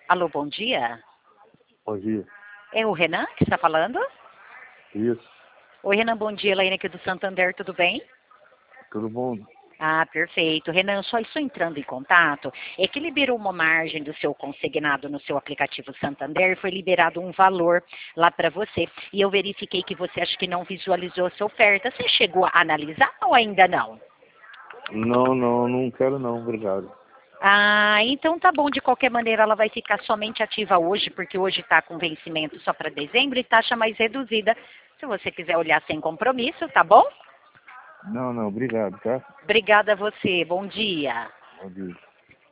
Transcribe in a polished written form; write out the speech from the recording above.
Alô, bom dia. Bom dia. É o Renan que está falando? Isso. Oi, Renan, bom dia. Elaine aqui do Santander, tudo bem? Tudo bom? Ah, perfeito. Renan, só estou entrando em contato. É que liberou uma margem do seu consignado no seu aplicativo Santander e foi liberado um valor lá para você. E eu verifiquei que você acha que não visualizou a sua oferta. Você chegou a analisar ou ainda não? Não quero não, obrigado. Ah, então tá bom. De qualquer maneira, ela vai ficar somente ativa hoje, porque hoje está com vencimento só para dezembro e taxa mais reduzida. Se você quiser olhar sem compromisso, tá bom? Não, obrigado, tá? Obrigada a você. Bom dia. Bom dia.